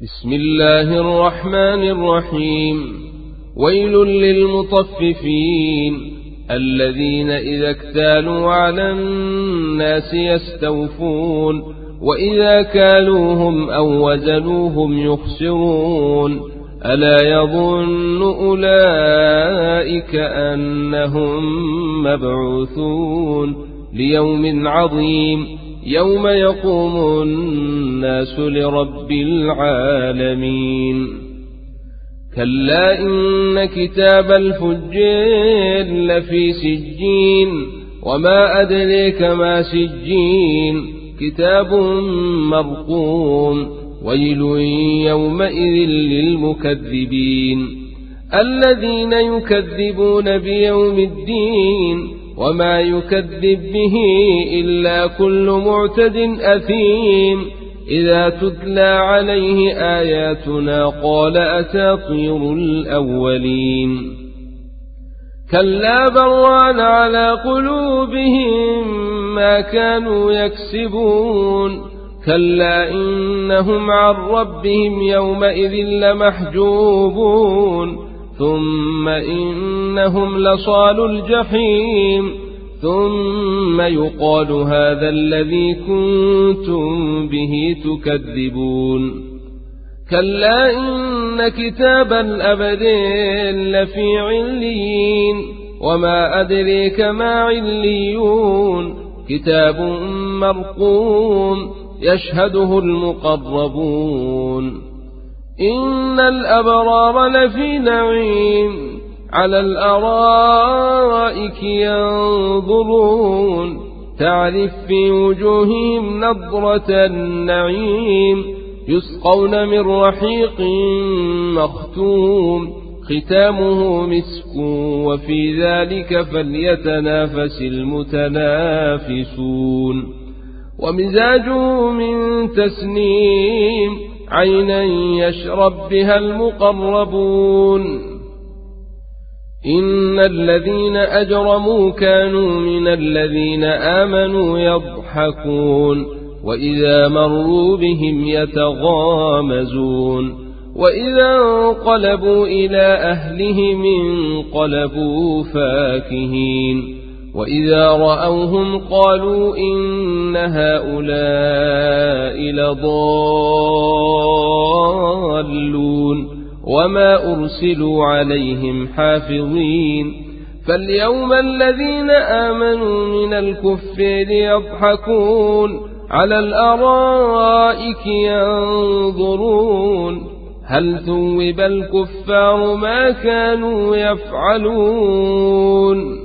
بسم الله الرحمن الرحيم. ويل للمطففين الذين إذا اكتالوا على الناس يستوفون وإذا كالوهم أو وزنوهم يخسرون ألا يظن أولئك أنهم مبعوثون ليوم عظيم يوم يقوم الناس لرب العالمين. كلا إن كتاب الفجار لفي سجين وما أدريك ما سجين كتاب مرقوم ويل يومئذ للمكذبين الذين يكذبون بيوم الدين وما يكذب به إلا كل معتد أثيم إذا تتلى عليه آياتنا قال أساطير الأولين. كلا بران على قلوبهم ما كانوا يكسبون كلا إنهم عن ربهم يومئذ لمحجوبون ثم إنهم لصالوا الجحيم ثم يقال هذا الذي كنتم به تكذبون. كلا إن كتاب الأبدين لفي عليين وما أدريك ما عليون كتاب مرقوم يشهده المقربون. إن الأبرار لفي نعيم على الأرائك ينظرون تعرف في وجوههم نضرة النعيم يسقون من رحيق مختوم ختامه مسك وفي ذلك فليتنافس المتنافسون. ومزاجه من تسنيم عينا يشرب بها المقربون. إن الذين أجرموا كانوا من الذين آمنوا يضحكون وإذا مروا بهم يتغامزون وإذا انقلبوا إلى أهلهم انقلبوا فاكهين وإذا رأوهم قالوا إن هؤلاء لضالون وما أرسلوا عليهم حافظين. فاليوم الذين آمنوا من الكفار يضحكون على الأرائك ينظرون هل ثوب الكفار ما كانوا يفعلون.